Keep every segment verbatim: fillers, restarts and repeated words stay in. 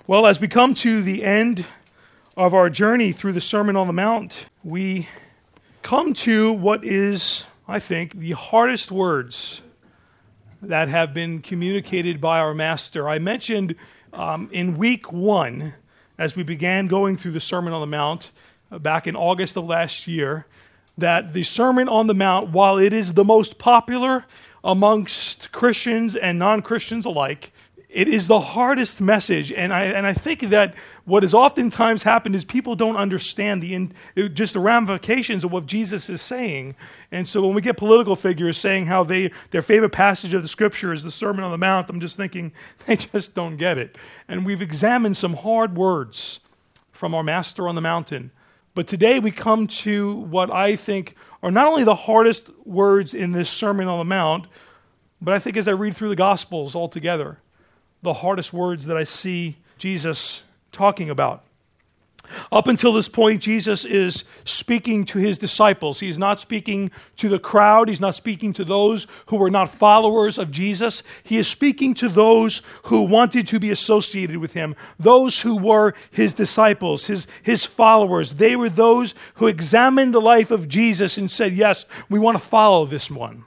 Well, as we come to the end of our journey through the Sermon on the Mount, we come to what is, I think, the hardest words that have been communicated by our Master. I mentioned um, in week one, as we began going through the Sermon on the Mount uh, back in August of last year, that the Sermon on the Mount, while it is the most popular amongst Christians and non-Christians alike, it is the hardest message, and I and I think that what has oftentimes happened is people don't understand the in, just the ramifications of what Jesus is saying. And so when we get political figures saying how they their favorite passage of the Scripture is the Sermon on the Mount, I'm just thinking they just don't get it. And we've examined some hard words from our Master on the Mountain. But today we come to what I think are not only the hardest words in this Sermon on the Mount, but I think as I read through the Gospels altogether, the hardest words that I see Jesus talking about. Up until this point, Jesus is speaking to his disciples. He is not speaking to the crowd. He's not speaking to those who were not followers of Jesus. He is speaking to those who wanted to be associated with him, those who were his disciples, his, his followers. They were those who examined the life of Jesus and said, yes, we want to follow this one.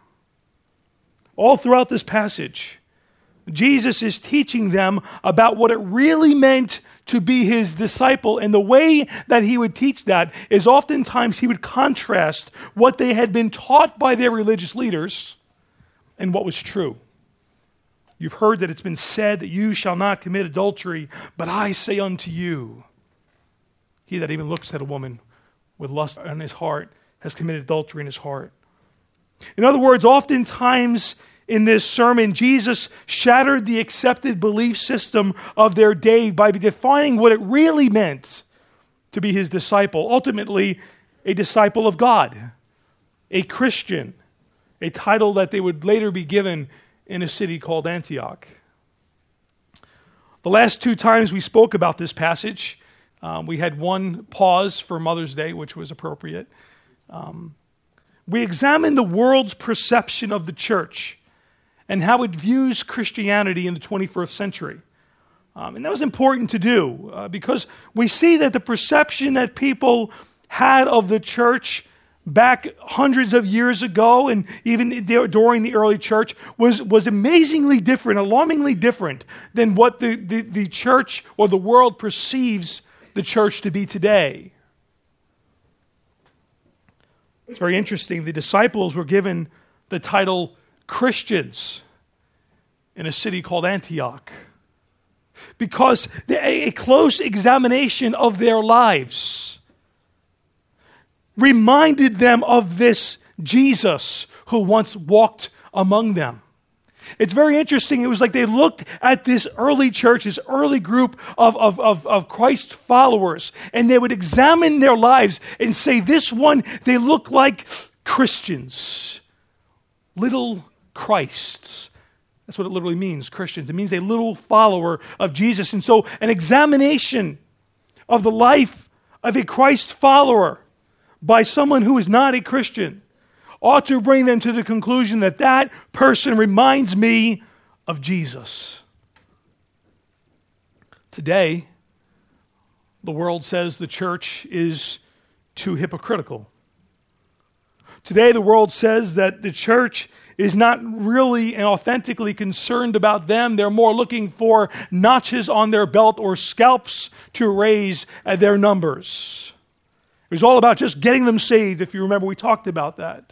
All throughout this passage, Jesus is teaching them about what it really meant to be his disciple. And the way that he would teach that is oftentimes he would contrast what they had been taught by their religious leaders and what was true. You've heard that it's been said that you shall not commit adultery, but I say unto you, he that even looks at a woman with lust in his heart has committed adultery in his heart. In other words, oftentimes in this sermon, Jesus shattered the accepted belief system of their day by defining what it really meant to be his disciple. Ultimately, a disciple of God, a Christian, a title that they would later be given in a city called Antioch. The last two times we spoke about this passage, um, we had one pause for Mother's Day, which was appropriate. Um, we examined the world's perception of the church and how it views Christianity in the twenty-first century. Um, and that was important to do uh, because we see that the perception that people had of the church back hundreds of years ago and even during the early church was, was amazingly different, alarmingly different than what the, the, the church or the world perceives the church to be today. It's very interesting. The disciples were given the title Christians in a city called Antioch because a close examination of their lives reminded them of this Jesus who once walked among them. It's very interesting. It was like they looked at this early church, this early group of, of, of, of Christ followers, and they would examine their lives and say, this one, they look like Christians, little Christs. That's what it literally means, Christians. It means a little follower of Jesus. And so an examination of the life of a Christ follower by someone who is not a Christian ought to bring them to the conclusion that that person reminds me of Jesus. Today, the world says the church is too hypocritical. Today, the world says that the church is not really and authentically concerned about them. They're more looking for notches on their belt or scalps to raise their numbers. It was all about just getting them saved, if you remember, we talked about that.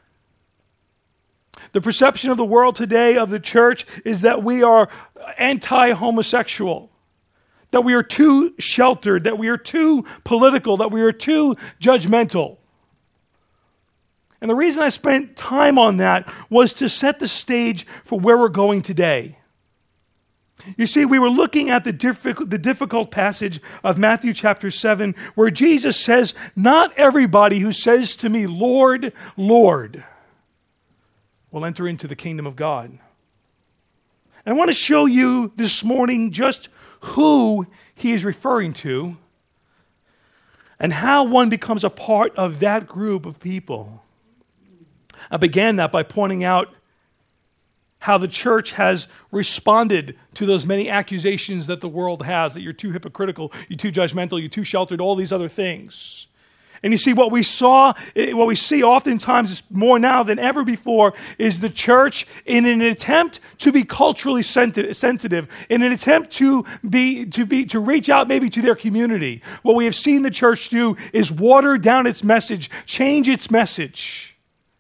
The perception of the world today of the church is that we are anti-homosexual, that we are too sheltered, that we are too political, that we are too judgmental. And the reason I spent time on that was to set the stage for where we're going today. You see, we were looking at the difficult, the difficult passage of Matthew chapter seven, where Jesus says, not everybody who says to me, Lord, Lord, will enter into the kingdom of God. And I want to show you this morning just who he is referring to and how one becomes a part of that group of people. I began that by pointing out how the church has responded to those many accusations that the world has, that you're too hypocritical, you're too judgmental, you're too sheltered, all these other things. And you see, what we saw, what we see oftentimes is more now than ever before, is the church in an attempt to be culturally sensitive, in an attempt to be to be to reach out maybe to their community. What we have seen the church do is water down its message, change its message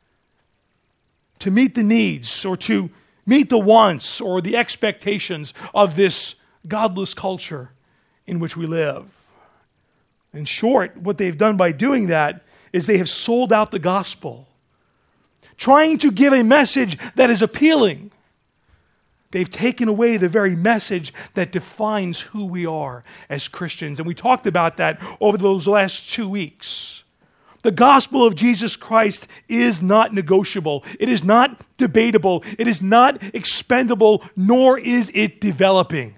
to meet the needs or to meet the wants or the expectations of this godless culture in which we live. In short, what they've done by doing that is they have sold out the gospel, trying to give a message that is appealing. They've taken away the very message that defines who we are as Christians. And we talked about that over those last two weeks. The gospel of Jesus Christ is not negotiable. It is not debatable. It is not expendable, nor is it developing.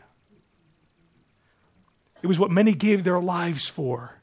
It was what many gave their lives for.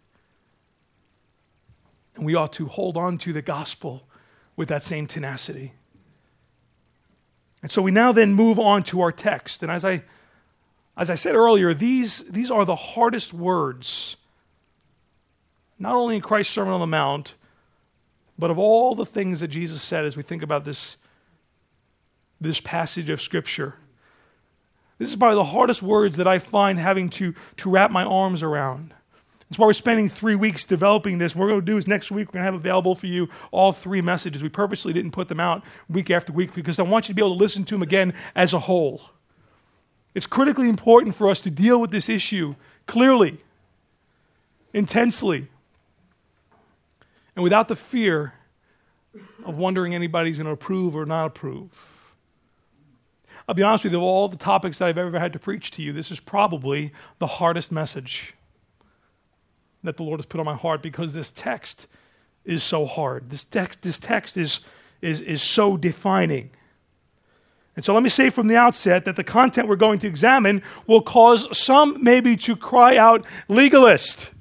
And we ought to hold on to the gospel with that same tenacity. And so we now then move on to our text. And as I as I said earlier, these, these are the hardest words, not only in Christ's Sermon on the Mount, but of all the things that Jesus said as we think about this, this passage of Scripture. This is probably the hardest words that I find having to, to wrap my arms around. That's why we're spending three weeks developing this. What we're going to do is next week we're going to have available for you all three messages. We purposely didn't put them out week after week because I want you to be able to listen to them again as a whole. It's critically important for us to deal with this issue clearly, intensely, and without the fear of wondering anybody's going to approve or not approve. I'll be honest with you, of all the topics that I've ever had to preach to you, this is probably the hardest message that the Lord has put on my heart because this text is so hard. This text, this text is, is, is so defining. And so let me say from the outset that the content we're going to examine will cause some maybe to cry out, legalist,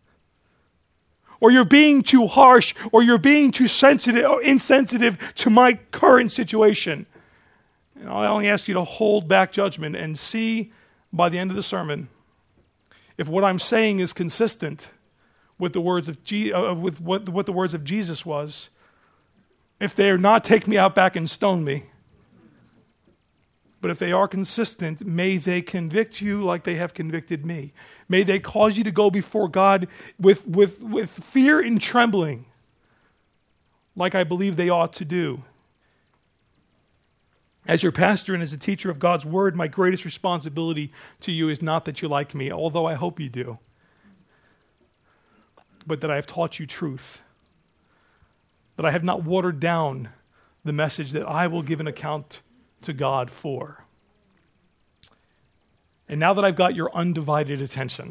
or you're being too harsh, or you're being too sensitive or insensitive to my current situation. And I only ask you to hold back judgment and see by the end of the sermon if what I'm saying is consistent with the words of Je- uh, with what, what the words of Jesus was. If they are not, take me out back and stone me. But if they are consistent, may they convict you like they have convicted me. May they cause you to go before God with, with, with fear and trembling, like I believe they ought to do. As your pastor and as a teacher of God's Word, my greatest responsibility to you is not that you like me, although I hope you do, but that I have taught you truth, that I have not watered down the message that I will give an account to God for. And now that I've got your undivided attention,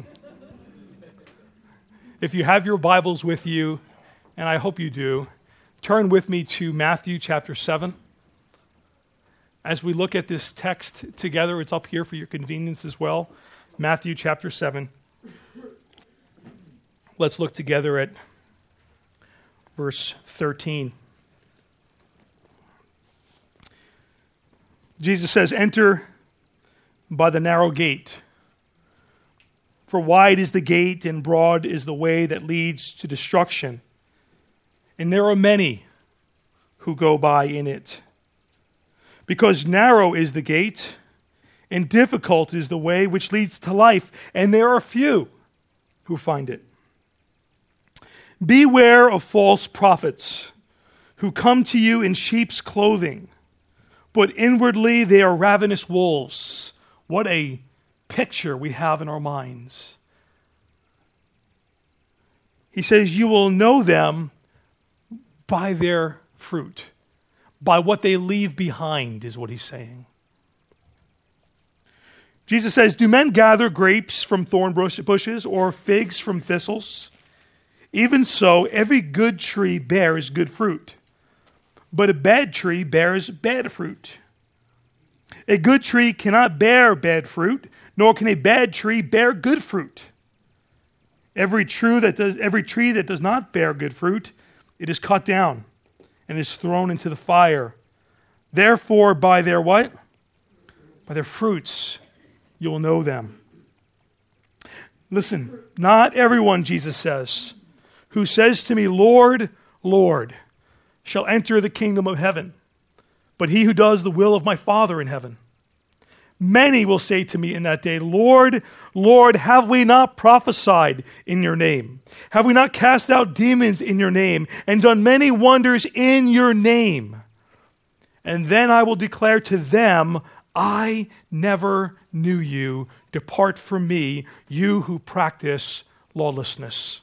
if you have your Bibles with you, and I hope you do, turn with me to Matthew chapter seven. As we look at this text together, it's up here for your convenience as well. Matthew chapter seven. Let's look together at verse thirteen. Jesus says, "Enter by the narrow gate. For wide is the gate and broad is the way that leads to destruction. And there are many who go by in it. Because narrow is the gate, and difficult is the way which leads to life, and there are few who find it. Beware of false prophets who come to you in sheep's clothing, but inwardly they are ravenous wolves." What a picture we have in our minds. He says, "You will know them by their fruit." By what they leave behind is what he's saying. Jesus says, "Do men gather grapes from thorn bushes or figs from thistles? Even so, every good tree bears good fruit, but a bad tree bears bad fruit. A good tree cannot bear bad fruit, nor can a bad tree bear good fruit. Every tree that does, every tree that does not bear good fruit, it is cut down and is thrown into the fire. Therefore, by their what? By their fruits, you will know them. Listen, not everyone, Jesus says, who says to me, Lord, Lord, shall enter the kingdom of heaven, but he who does the will of my Father in heaven. Many will say to me in that day, Lord, Lord, have we not prophesied in your name? Have we not cast out demons in your name and done many wonders in your name? And then I will declare to them, I never knew you. Depart from me, you who practice lawlessness.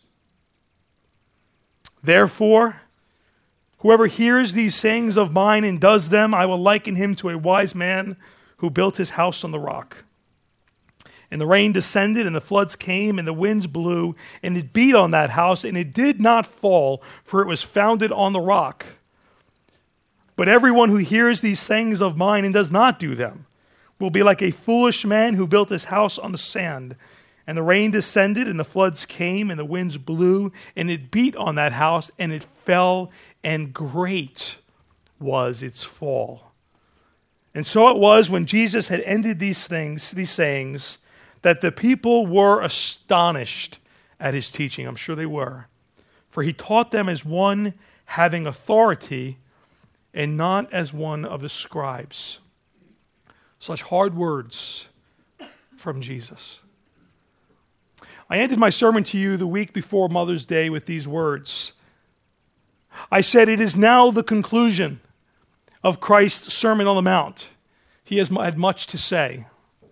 Therefore, whoever hears these sayings of mine and does them, I will liken him to a wise man who built his house on the rock. And the rain descended, and the floods came, and the winds blew, and it beat on that house, and it did not fall, for it was founded on the rock. But everyone who hears these sayings of mine and does not do them will be like a foolish man who built his house on the sand. And the rain descended, and the floods came, and the winds blew, and it beat on that house, and it fell, and great was its fall. And so it was when Jesus had ended these things, these sayings, that the people were astonished at his teaching. I'm sure they were. For he taught them as one having authority and not as one of the scribes. Such hard words from Jesus. I ended my sermon to you the week before Mother's Day with these words. I said, it is now the conclusion of Christ's Sermon on the Mount. He has had much to say.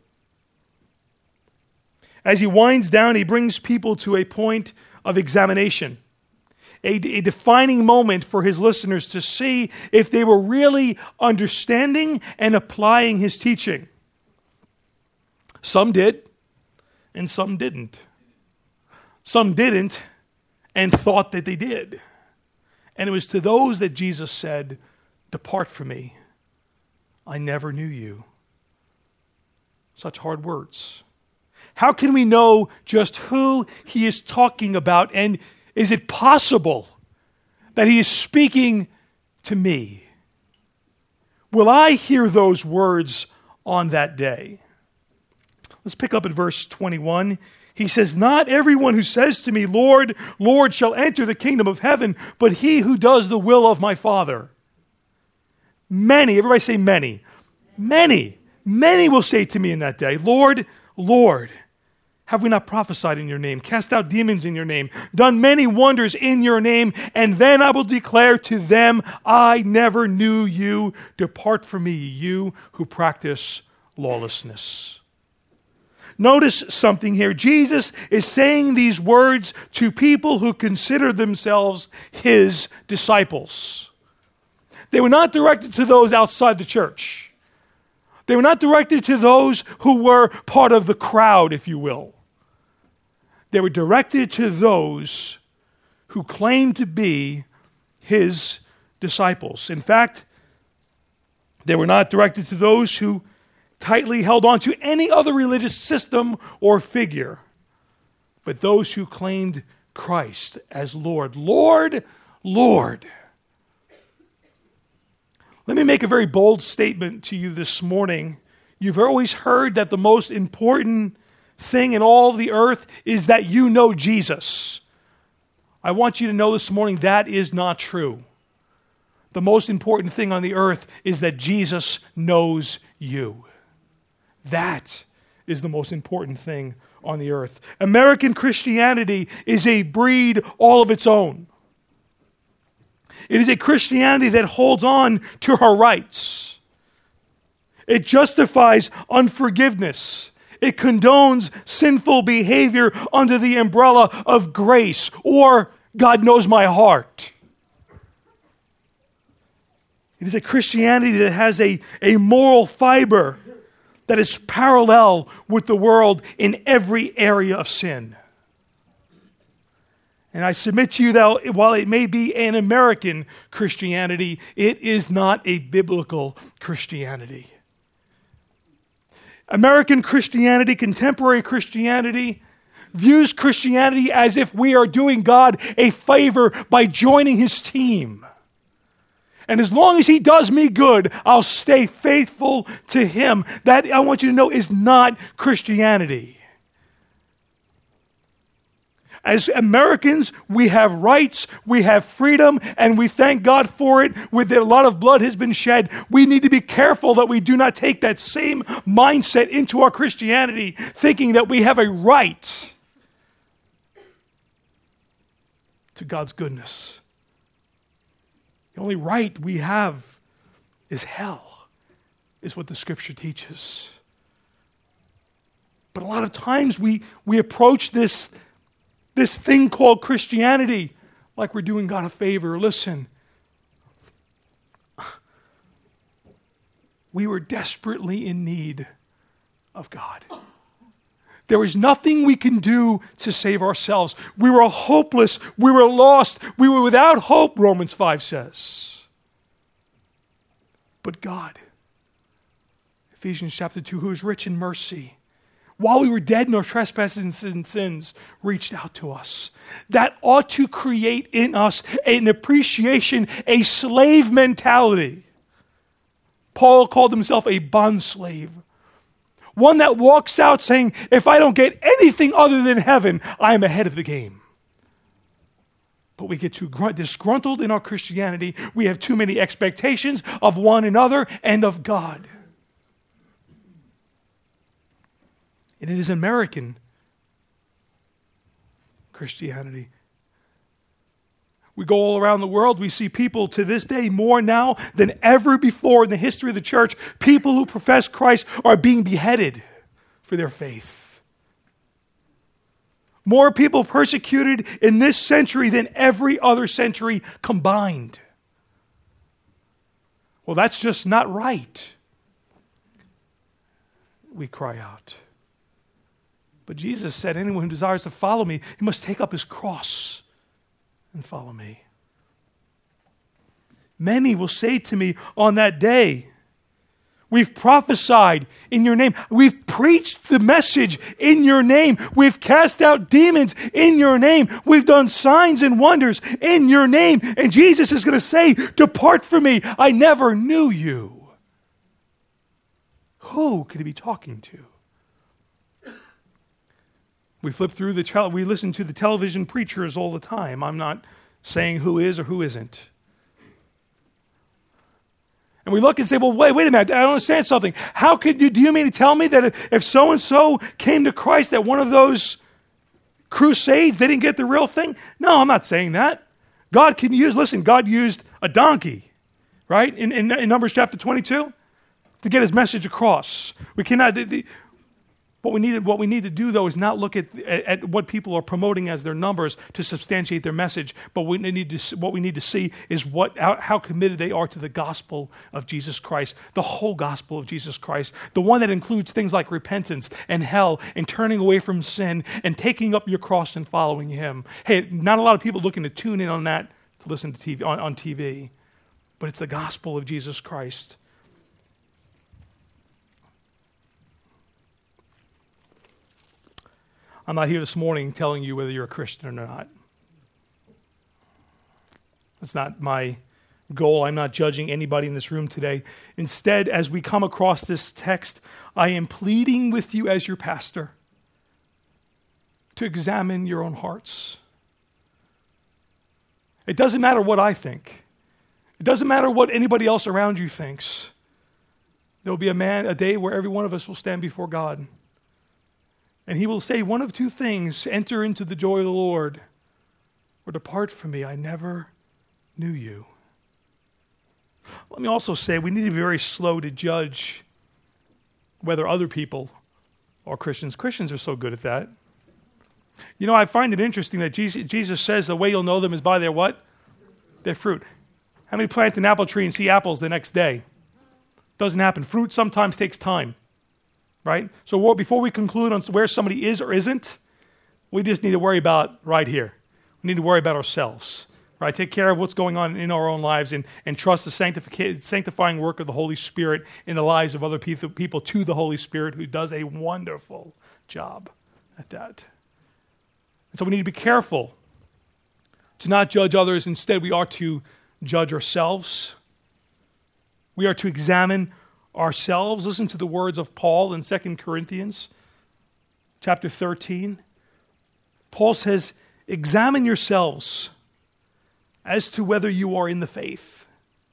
As he winds down, he brings people to a point of examination, a, a defining moment for his listeners to see if they were really understanding and applying his teaching. Some did, and some didn't. Some didn't and thought that they did. And it was to those that Jesus said, depart from me. I never knew you. Such hard words. How can we know just who he is talking about? And is it possible that he is speaking to me? Will I hear those words on that day? Let's pick up at verse twenty-one. He says, not everyone who says to me, Lord, Lord, shall enter the kingdom of heaven, but he who does the will of my Father. Many, everybody say many. Many, many will say to me in that day, Lord, Lord, have we not prophesied in your name, cast out demons in your name, done many wonders in your name? And then I will declare to them, I never knew you. Depart from me, you who practice lawlessness. Notice something here. Jesus is saying these words to people who consider themselves his disciples. They were not directed to those outside the church. They were not directed to those who were part of the crowd, if you will. They were directed to those who claimed to be his disciples. In fact, they were not directed to those who tightly held on to any other religious system or figure, but those who claimed Christ as Lord. Lord, Lord. Let me make a very bold statement to you this morning. You've always heard that the most important thing in all the earth is that you know Jesus. I want you to know this morning that is not true. The most important thing on the earth is that Jesus knows you. That is the most important thing on the earth. American Christianity is a breed all of its own. It is a Christianity that holds on to her rights. It justifies unforgiveness. It condones sinful behavior under the umbrella of grace or God knows my heart. It is a Christianity that has a, a moral fiber that is parallel with the world in every area of sin. And I submit to you that while it may be an American Christianity, it is not a biblical Christianity. American Christianity, contemporary Christianity, views Christianity as if we are doing God a favor by joining his team. And as long as he does me good, I'll stay faithful to him. That, I want you to know, is not Christianity. As Americans, we have rights, we have freedom, and we thank God for it. With a lot of blood has been shed. We need to be careful that we do not take that same mindset into our Christianity, thinking that we have a right to God's goodness. The only right we have is hell, is what the Scripture teaches. But a lot of times we, we approach this This thing called Christianity, like we're doing God a favor. Listen, we were desperately in need of God. There was nothing we can do to save ourselves. We were hopeless. We were lost. We were without hope, Romans five says. But God, Ephesians chapter two, who is rich in mercy, while we were dead in our trespasses and sins, reached out to us. That ought to create in us an appreciation, a slave mentality. Paul called himself a bondslave. One that walks out saying, if I don't get anything other than heaven, I am ahead of the game. But we get too disgruntled in our Christianity. We have too many expectations of one another and of God. And it is American Christianity. We go all around the world, we see people to this day more now than ever before in the history of the church. People who profess Christ are being beheaded for their faith. More people persecuted in this century than every other century combined. Well, that's just not right. We cry out. But Jesus said, anyone who desires to follow me, he must take up his cross and follow me. Many will say to me on that day, we've prophesied in your name. We've preached the message in your name. We've cast out demons in your name. We've done signs and wonders in your name. And Jesus is going to say, depart from me. I never knew you. Who could he be talking to? We flip through the, tel- we listen to the television preachers all the time. I'm not saying who is or who isn't. And we look and say, well, wait, wait a minute, I don't understand something. How could you, do you mean to tell me that if so-and-so came to Christ at one of those crusades, they didn't get the real thing? No, I'm not saying that. God can use, listen, God used a donkey, right, in, in, in Numbers chapter twenty-two, to get his message across. We cannot... The, the, What we need, what we need to do, though, is not look at, at, at what people are promoting as their numbers to substantiate their message. But we need to, what we need to see is what, how, how committed they are to the gospel of Jesus Christ, the whole gospel of Jesus Christ, the one that includes things like repentance and hell and turning away from sin and taking up your cross and following him. Hey, not a lot of people looking to tune in on that to listen to T V on, on T V, but it's the gospel of Jesus Christ. I'm not here this morning telling you whether you're a Christian or not. That's not my goal. I'm not judging anybody in this room today. Instead, as we come across this text, I am pleading with you as your pastor to examine your own hearts. It doesn't matter what I think. It doesn't matter what anybody else around you thinks. There will be a man, a day where every one of us will stand before God. And he will say one of two things: enter into the joy of the Lord, or depart from me, I never knew you. Let me also say we need to be very slow to judge whether other people are Christians. Christians are so good at that. You know, I find it interesting that Jesus, Jesus says the way you'll know them is by their what? Their fruit. How many plant an apple tree and see apples the next day? Doesn't happen. Fruit sometimes takes time. Right? So before we conclude on where somebody is or isn't, we just need to worry about right here. We need to worry about ourselves. Right? Take care of what's going on in our own lives and, and trust the sanctific- sanctifying work of the Holy Spirit in the lives of other people, people to the Holy Spirit, who does a wonderful job at that. And so we need to be careful to not judge others. Instead, we are to judge ourselves. We are to examine ourselves. Listen to the words of Paul in Second Corinthians chapter thirteen. Paul says, examine yourselves as to whether you are in the faith.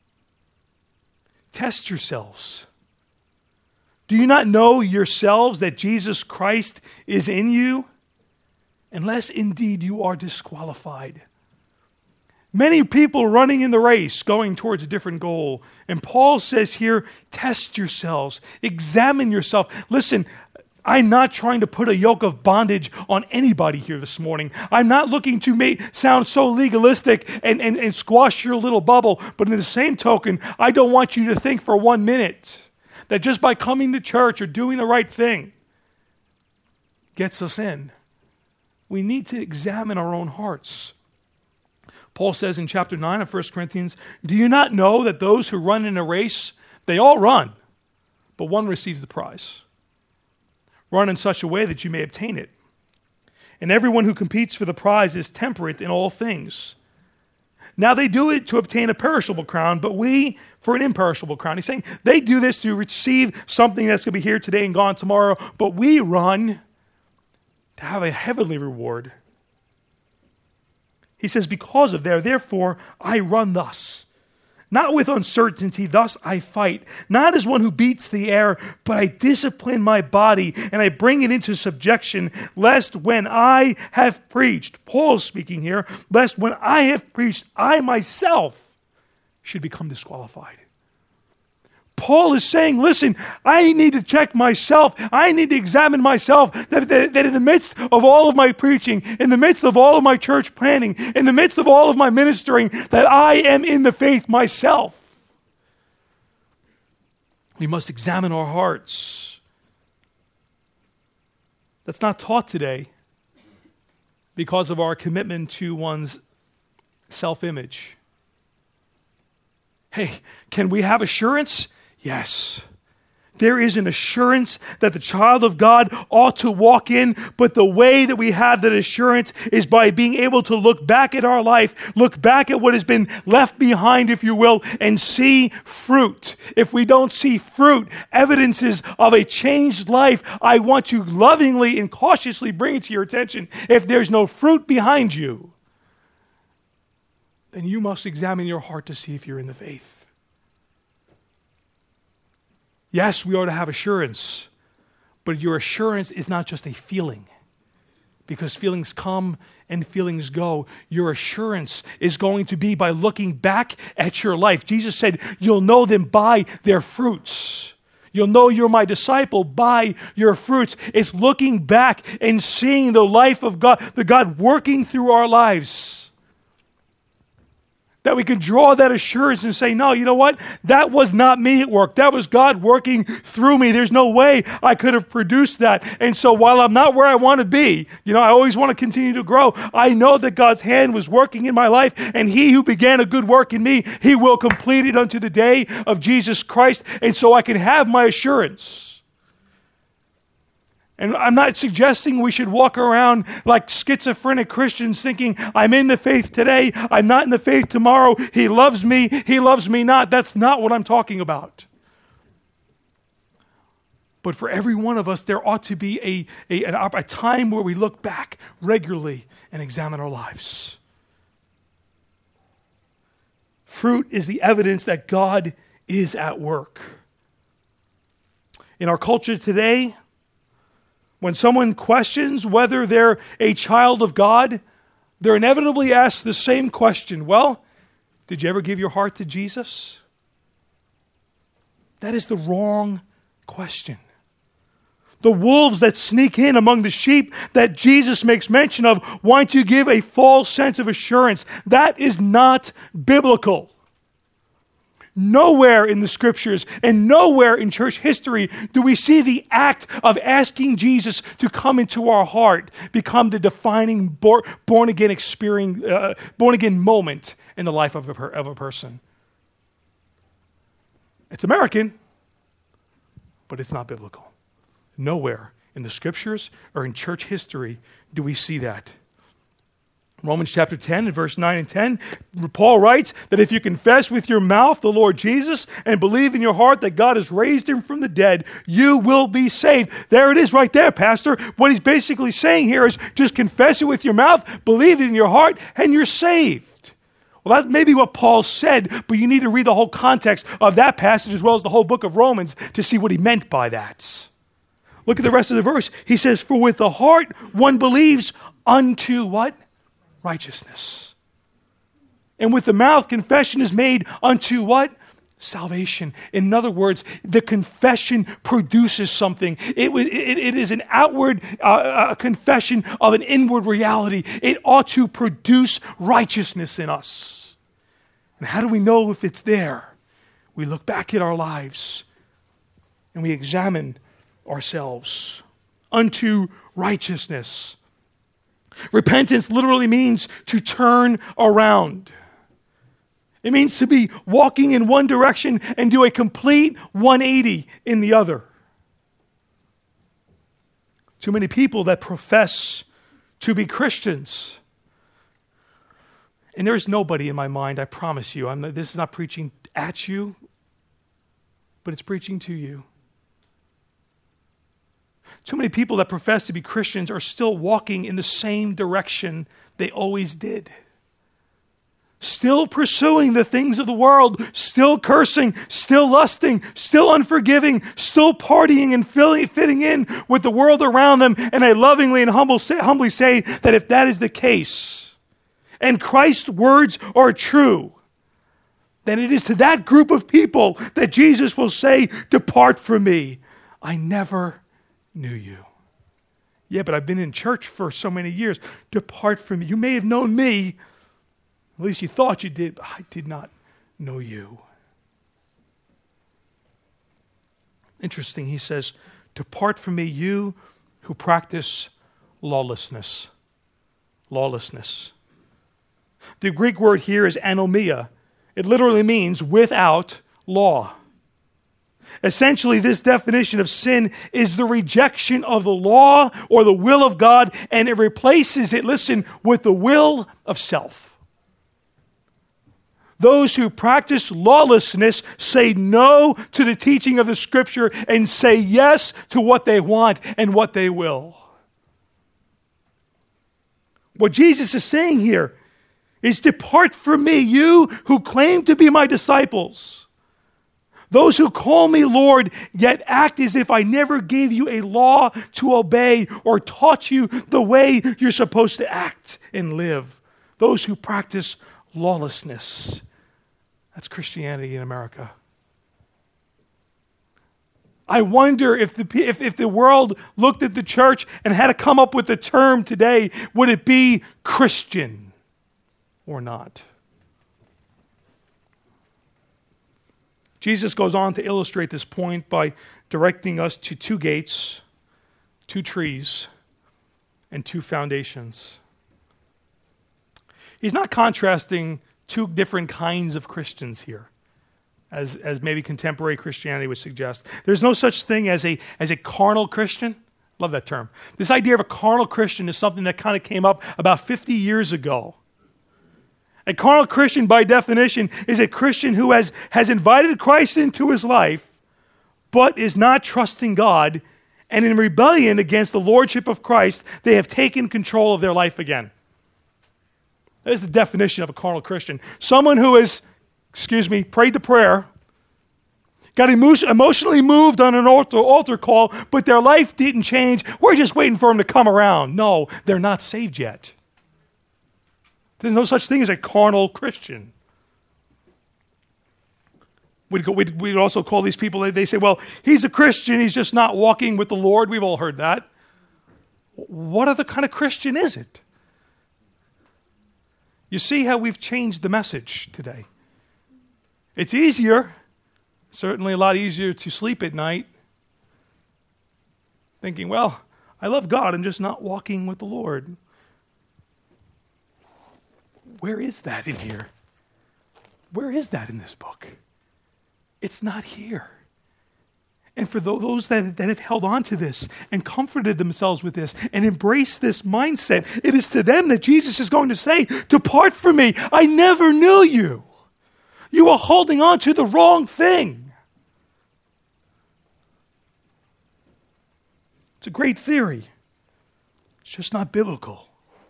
Test yourselves. Do you not know yourselves that Jesus Christ is in you? Unless indeed you are disqualified. Many people running in the race, going towards a different goal. And Paul says here, test yourselves. Examine yourself. Listen, I'm not trying to put a yoke of bondage on anybody here this morning. I'm not looking to make sound so legalistic and, and, and squash your little bubble. But in the same token, I don't want you to think for one minute that just by coming to church or doing the right thing gets us in. We need to examine our own hearts. Paul says in chapter nine of First Corinthians, do you not know that those who run in a race, they all run, but one receives the prize? Run in such a way that you may obtain it. And everyone who competes for the prize is temperate in all things. Now they do it to obtain a perishable crown, but we for an imperishable crown. He's saying they do this to receive something that's going to be here today and gone tomorrow, but we run to have a heavenly reward. He says, because of there, therefore I run thus. Not with uncertainty, thus I fight. Not as one who beats the air, but I discipline my body and I bring it into subjection, lest when I have preached, Paul is speaking here, lest when I have preached, I myself should become disqualified. Paul is saying, listen, I need to check myself. I need to examine myself that, that, that in the midst of all of my preaching, in the midst of all of my church planning, in the midst of all of my ministering, that I am in the faith myself. We must examine our hearts. That's not taught today because of our commitment to one's self-image. Hey, can we have assurance? Yes. There is an assurance that the child of God ought to walk in, but the way that we have that assurance is by being able to look back at our life, look back at what has been left behind, if you will, and see fruit. If we don't see fruit, evidences of a changed life, I want to lovingly and cautiously bring it to your attention. If there's no fruit behind you, then you must examine your heart to see if you're in the faith. Yes, we ought to have assurance, but your assurance is not just a feeling, because feelings come and feelings go. Your assurance is going to be by looking back at your life. Jesus said, you'll know them by their fruits. You'll know you're my disciple by your fruits. It's looking back and seeing the life of God, the God working through our lives, that we can draw that assurance and say, no, you know what? That was not me at work. That was God working through me. There's no way I could have produced that. And so while I'm not where I want to be, you know, I always want to continue to grow. I know that God's hand was working in my life, and he who began a good work in me, he will complete it unto the day of Jesus Christ. And so I can have my assurance. And I'm not suggesting we should walk around like schizophrenic Christians thinking, I'm in the faith today, I'm not in the faith tomorrow, he loves me, he loves me not. That's not what I'm talking about. But for every one of us, there ought to be a, a, a time where we look back regularly and examine our lives. Fruit is the evidence that God is at work. In our culture today, when someone questions whether they're a child of God, they're inevitably asked the same question. Well, did you ever give your heart to Jesus? That is the wrong question. The wolves that sneak in among the sheep that Jesus makes mention of want to give a false sense of assurance. That is not biblical. Nowhere in the scriptures and nowhere in church history do we see the act of asking Jesus to come into our heart become the defining born again experience, uh, born again moment in the life of a, of a person. It's American, but it's not biblical. Nowhere in the scriptures or in church history do we see that. Romans chapter ten and verse nine and ten, Paul writes that if you confess with your mouth the Lord Jesus and believe in your heart that God has raised him from the dead, you will be saved. There it is right there, Pastor. What he's basically saying here is just confess it with your mouth, believe it in your heart, and you're saved. Well, that's maybe what Paul said, but you need to read the whole context of that passage as well as the whole book of Romans to see what he meant by that. Look at the rest of the verse. He says, for with the heart one believes unto what? Righteousness. And with the mouth, confession is made unto what? Salvation. In other words, the confession produces something. It, it, it is an outward uh, a confession of an inward reality. It ought to produce righteousness in us. And how do we know if it's there? We look back at our lives and we examine ourselves unto righteousness. Repentance literally means to turn around. It means to be walking in one direction and do a complete one eighty in the other. Too many people that profess to be Christians. And there's nobody in my mind, I promise you. I'm not, this is not preaching at you, but it's preaching to you. Too many people that profess to be Christians are still walking in the same direction they always did. Still pursuing the things of the world, still cursing, still lusting, still unforgiving, still partying and fitting in with the world around them. And I lovingly and humble say, humbly say that if that is the case, and Christ's words are true, then it is to that group of people that Jesus will say, depart from me. I never knew you. Yeah, but I've been in church for so many years. Depart from me. You may have known me. At least you thought you did, but I did not know you. Interesting, he says, depart from me, you who practice lawlessness. Lawlessness. The Greek word here is anomia. It literally means without law. Essentially, this definition of sin is the rejection of the law or the will of God, and it replaces it, listen, with the will of self. Those who practice lawlessness say no to the teaching of the Scripture and say yes to what they want and what they will. What Jesus is saying here is, depart from me, you who claim to be my disciples. Those who call me Lord, yet act as if I never gave you a law to obey or taught you the way you're supposed to act and live. Those who practice lawlessness. That's Christianity in America. I wonder if the, if, if the world looked at the church and had to come up with the term today, would it be Christian or not? Jesus goes on to illustrate this point by directing us to two gates, two trees, and two foundations. He's not contrasting two different kinds of Christians here, as, as maybe contemporary Christianity would suggest. There's no such thing as a, as a carnal Christian. Love that term. This idea of a carnal Christian is something that kind of came up about fifty years ago. A carnal Christian, by definition, is a Christian who has, has invited Christ into his life, but is not trusting God, and in rebellion against the lordship of Christ, they have taken control of their life again. That is the definition of a carnal Christian. Someone who has, excuse me, prayed the prayer, got emo- emotionally moved on an altar, altar call, but their life didn't change. We're just waiting for them to come around. No, they're not saved yet. There's no such thing as a carnal Christian. We'd, go, we'd, we'd also call these people, they say, well, he's a Christian, he's just not walking with the Lord. We've all heard that. What other kind of Christian is it? You see how we've changed the message today. It's easier, certainly a lot easier to sleep at night, thinking, well, I love God, I'm just not walking with the Lord. Where is that in here? Where is that in this book? It's not here. And for those that, that have held on to this and comforted themselves with this and embraced this mindset, it is to them that Jesus is going to say, depart from me, I never knew you. You are holding on to the wrong thing. It's a great theory. It's just not biblical.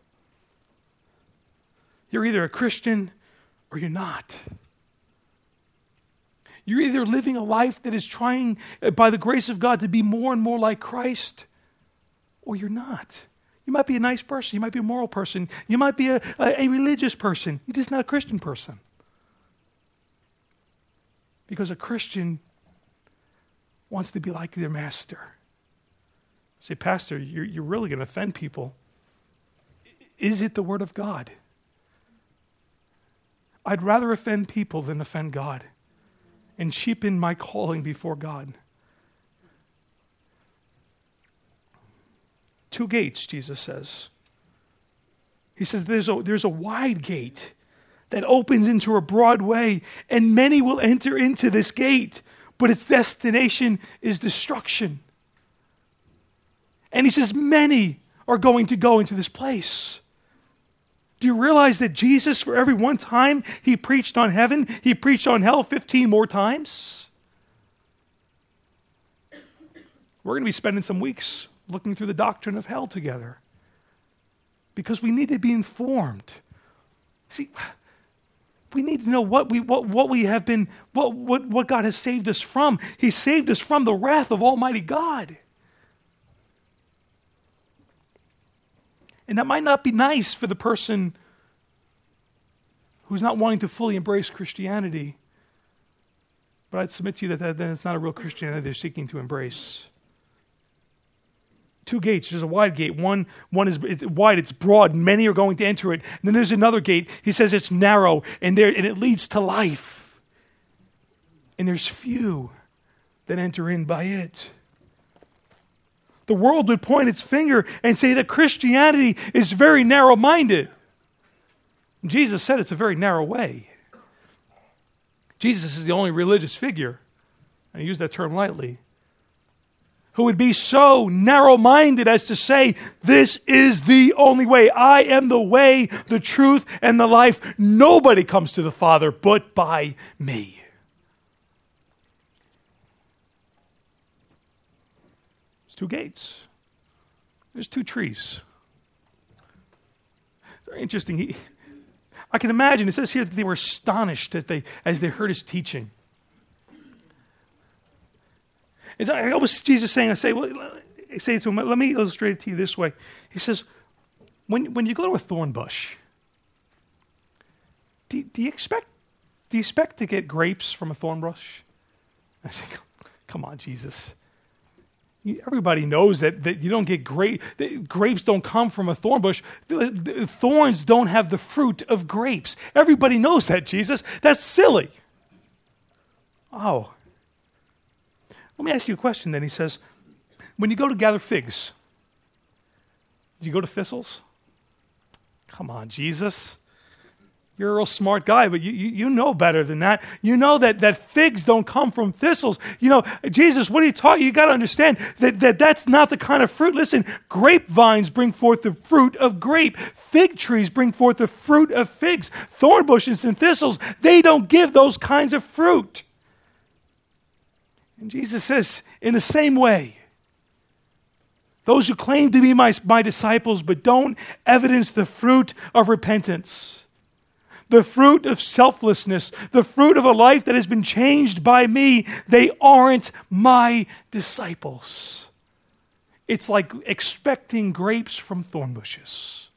You're either a Christian or you're not. You're either living a life that is trying, by the grace of God, to be more and more like Christ, or you're not. You might be a nice person. You might be a moral person. You might be a, a, a religious person. You're just not a Christian person. Because a Christian wants to be like their master. Say, Pastor, you're, you're really going to offend people. Is it the Word of God? I'd rather offend people than offend God and cheapen my calling before God. Two gates, Jesus says. He says there's a, there's a wide gate that opens into a broad way, and many will enter into this gate, but its destination is destruction. And he says many are going to go into this place. Do you realize that Jesus, for every one time he preached on heaven, he preached on hell fifteen more times? We're going to be spending some weeks looking through the doctrine of hell together because we need to be informed. See, we need to know what we what, what we have been, what, what, what God has saved us from. He saved us from the wrath of Almighty God. And that might not be nice for the person who's not wanting to fully embrace Christianity. But I'd submit to you that, that then it's not a real Christianity they're seeking to embrace. Two gates. There's a wide gate. One, one is it's wide, it's broad. Many are going to enter it. And then there's another gate. He says it's narrow and there and it leads to life. And there's few that enter in by it. The world would point its finger and say that Christianity is very narrow-minded. Jesus said it's a very narrow way. Jesus is the only religious figure, and I use that term lightly, who would be so narrow-minded as to say, this is the only way. I am the way, the truth, and the life. Nobody comes to the Father but by me. Two gates. There's two trees. It's very interesting. He, I can imagine, it says here that they were astonished as they, as they heard his teaching. It's, I was Jesus saying, I say, well, I say to him, let me illustrate it to you this way. He says, when, when you go to a thorn bush, do, do you expect do you expect to get grapes from a thorn bush? I say, come on, Jesus. Everybody knows that, that you don't get grape. Grapes don't come from a thorn bush. The, the, thorns don't have the fruit of grapes. Everybody knows that, Jesus. That's silly. Oh. Let me ask you a question then. He says, when you go to gather figs, do you go to thistles? Come on, Jesus. You're a real smart guy, but you, you, you know better than that. You know that, that figs don't come from thistles. You know, Jesus, what are you talking? You got to understand that, that that's not the kind of fruit. Listen, grapevines bring forth the fruit of grape. Fig trees bring forth the fruit of figs. Thorn bushes and thistles, they don't give those kinds of fruit. And Jesus says, in the same way, those who claim to be my, my disciples but don't evidence the fruit of repentance, the fruit of selflessness, the fruit of a life that has been changed by me, they aren't my disciples. It's like expecting grapes from thorn bushes.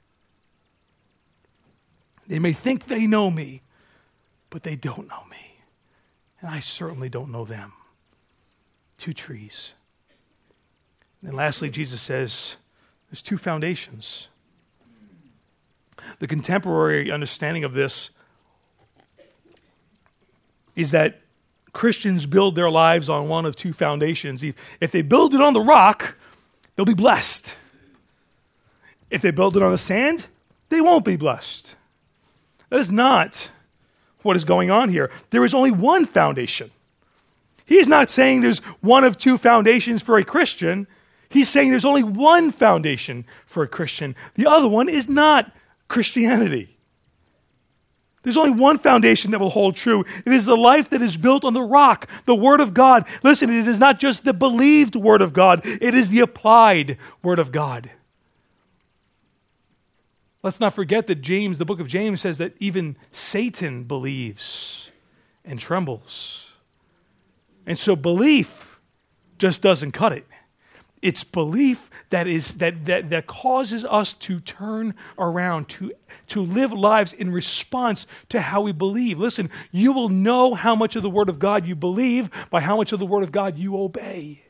They may think they know me, but they don't know me. And I certainly don't know them. Two trees. And then lastly, Jesus says there's two foundations. The contemporary understanding of this is that Christians build their lives on one of two foundations. If they build it on the rock, they'll be blessed. If they build it on the sand, they won't be blessed. That is not what is going on here. There is only one foundation. He's not saying there's one of two foundations for a Christian. He's saying there's only one foundation for a Christian. The other one is not Christianity. There's only one foundation that will hold true. It is the life that is built on the rock, the Word of God. Listen, it is not just the believed Word of God. It is the applied Word of God. Let's not forget that James, the book of James, says that even Satan believes and trembles. And so belief just doesn't cut it. It's belief that is that that that causes us to turn around, to, to live lives in response to how we believe. Listen, you will know how much of the Word of God you believe by how much of the Word of God you obey.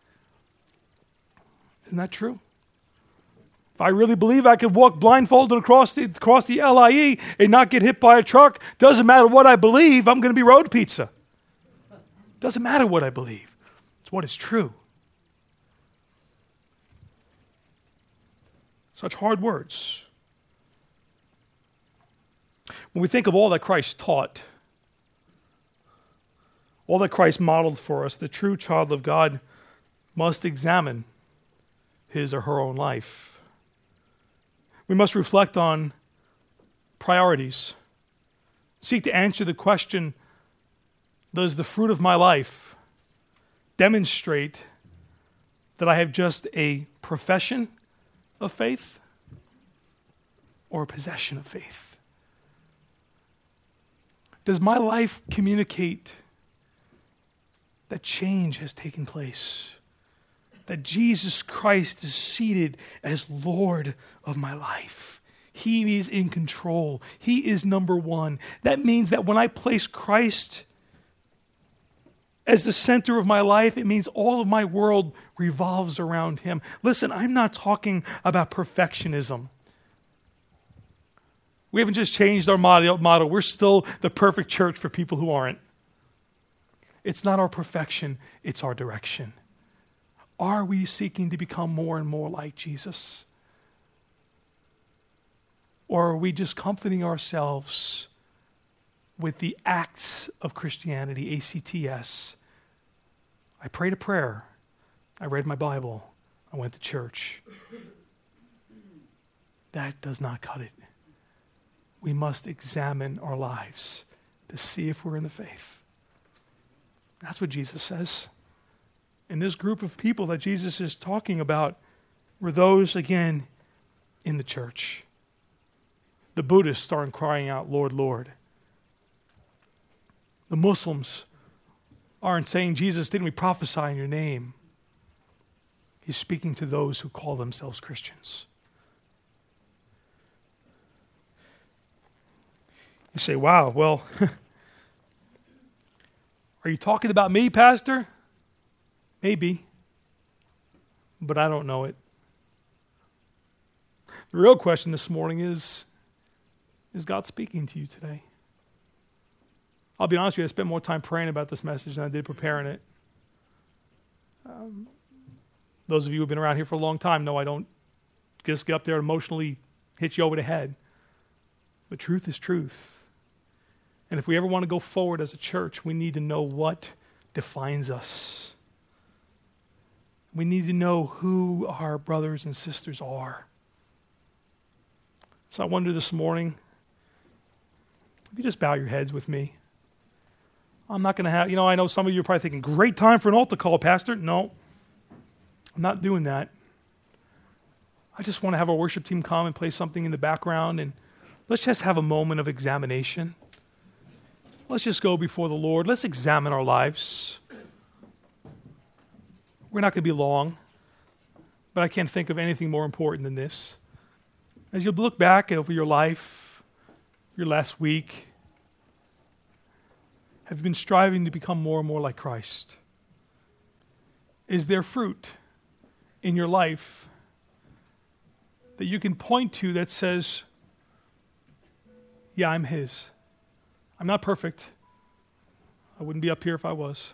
Isn't that true? If I really believe I could walk blindfolded across the, across the L I E and not get hit by a truck, doesn't matter what I believe, I'm going to be road pizza. Doesn't matter what I believe. It's what is true. Such hard words. When we think of all that Christ taught, all that Christ modeled for us, the true child of God must examine his or her own life. We must reflect on priorities. Seek to answer the question, does the fruit of my life demonstrate that I have just a profession of faith or a possession of faith? Does my life communicate that change has taken place? That Jesus Christ is seated as Lord of my life. He is in control. He is number one. That means that when I place Christ as the center of my life, it means all of my world revolves around him. Listen, I'm not talking about perfectionism. We haven't just changed our motto. We're still the perfect church for people who aren't. It's not our perfection, it's our direction. Are we seeking to become more and more like Jesus? Or are we just comforting ourselves with the acts of Christianity, A C T S? I prayed a prayer. I read my Bible. I went to church. That does not cut it. We must examine our lives to see if we're in the faith. That's what Jesus says. And this group of people that Jesus is talking about were those, again, in the church. The Buddhists started crying out, Lord, Lord. The Muslims aren't saying, Jesus, didn't we prophesy in your name? He's speaking to those who call themselves Christians. You say, wow, well, are you talking about me, Pastor? Maybe, but I don't know it. The real question this morning is, is God speaking to you today? I'll be honest with you, I spent more time praying about this message than I did preparing it. Um, those of you who have been around here for a long time know I don't just get up there and emotionally hit you over the head. But truth is truth. And if we ever want to go forward as a church, we need to know what defines us. We need to know who our brothers and sisters are. So I wonder this morning, if you just bow your heads with me. I'm not going to have, you know, I know some of you are probably thinking, great time for an altar call, Pastor. No, I'm not doing that. I just want to have our worship team come and play something in the background, and let's just have a moment of examination. Let's just go before the Lord. Let's examine our lives. We're not going to be long, but I can't think of anything more important than this. As you look back over your life, your last week, have you been striving to become more and more like Christ? Is there fruit in your life that you can point to that says, yeah, I'm his. I'm not perfect. I wouldn't be up here if I was.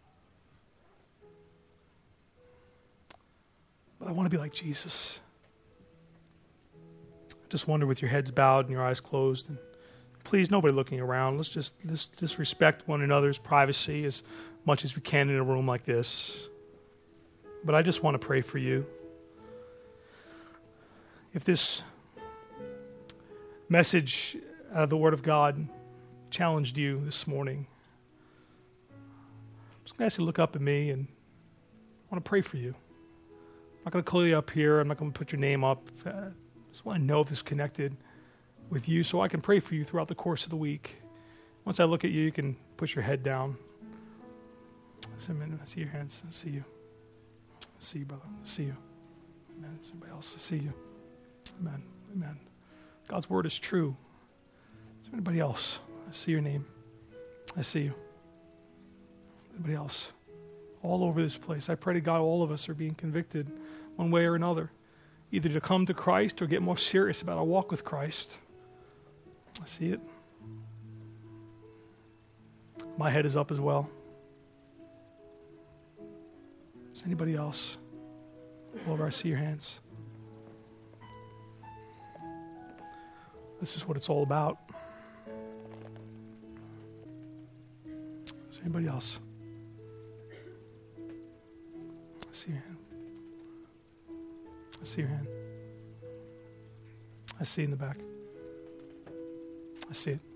But I want to be like Jesus. I just wonder, with your heads bowed and your eyes closed, and please, nobody looking around. Let's just, let's just respect one another's privacy as much as we can in a room like this. But I just want to pray for you. If this message out of the Word of God challenged you this morning, I'm just going to ask you to look up at me, and I want to pray for you. I'm not going to call you up here. I'm not going to put your name up. I just want to know if this is connected with you so I can pray for you throughout the course of the week. Once I look at you, you can put your head down. I see your hands. I see you. I see you, brother. I see you. Amen. Somebody else. I see you. Amen. Amen. God's word is true. Is there anybody else? I see your name. I see you. Anybody else? All over this place. I pray to God all of us are being convicted one way or another, either to come to Christ or get more serious about our walk with Christ. I see it. My head is up as well. Is anybody else? All over, I see your hands. This is what it's all about. Is anybody else? I see your hand. I see your hand. I see in the back. I see it.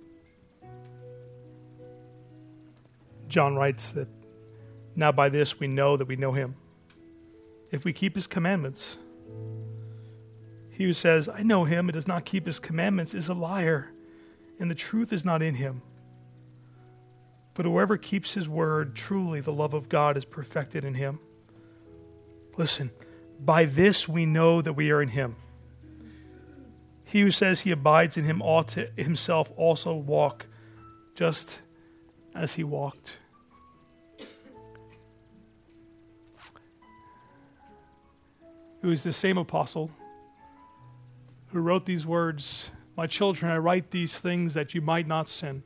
John writes that now by this we know that we know him, if we keep his commandments. He who says, I know him and does not keep his commandments is a liar, and the truth is not in him. But whoever keeps his word, truly the love of God is perfected in him. Listen, by this we know that we are in him. He who says he abides in him ought to himself also walk just as he walked. It was the same apostle who wrote these words, my children, I write these things that you might not sin.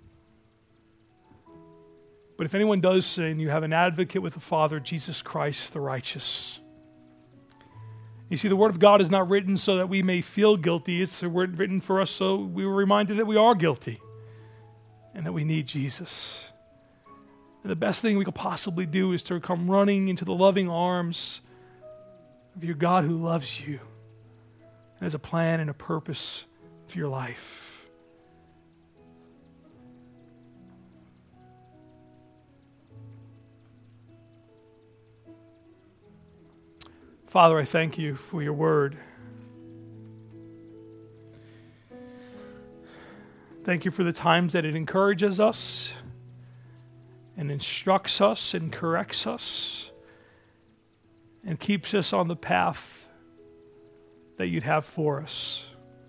But if anyone does sin, you have an advocate with the Father, Jesus Christ the righteous. You see, the Word of God is not written so that we may feel guilty. It's a word written for us so we were reminded that we are guilty and that we need Jesus. And the best thing we could possibly do is to come running into the loving arms of your God who loves you and has a plan and a purpose for your life. Father, I thank you for your word. Thank you for the times that it encourages us and instructs us and corrects us and keeps us on the path that you'd have for us.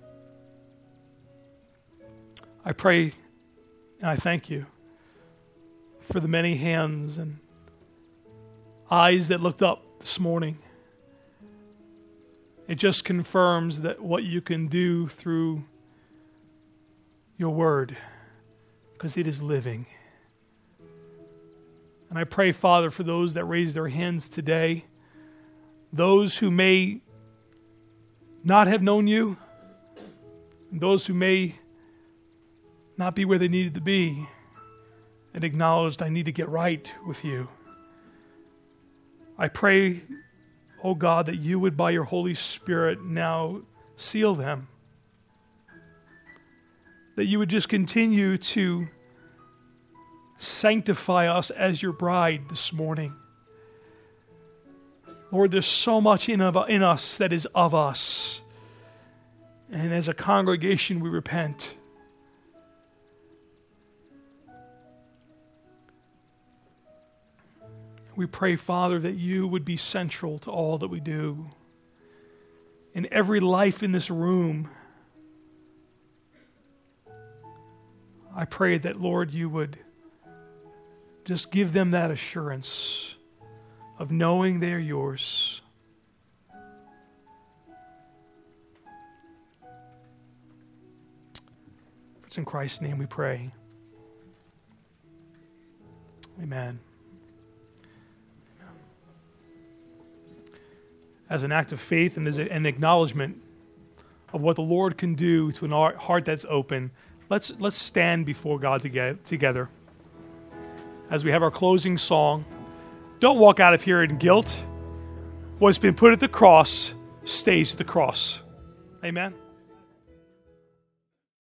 I pray and I thank you for the many hands and eyes that looked up this morning. It just confirms that what you can do through your word, because it is living. And I pray, Father, for those that raise their hands today, those who may not have known you, and those who may not be where they needed to be, and acknowledged, I need to get right with you. I pray, oh God, that you would, by your Holy Spirit, now seal them. That you would just continue to sanctify us as your bride this morning. Lord, there's so much in, of, in us that is of us. And as a congregation, we repent. We pray, Father, that you would be central to all that we do. In every life in this room, I pray that, Lord, you would just give them that assurance of knowing they are yours. It's in Christ's name we pray. Amen. As an act of faith and as an acknowledgement of what the Lord can do to a heart that's open, let's let's stand before God together as we have our closing song. Don't walk out of here in guilt. What's been put at the cross stays at the cross. Amen.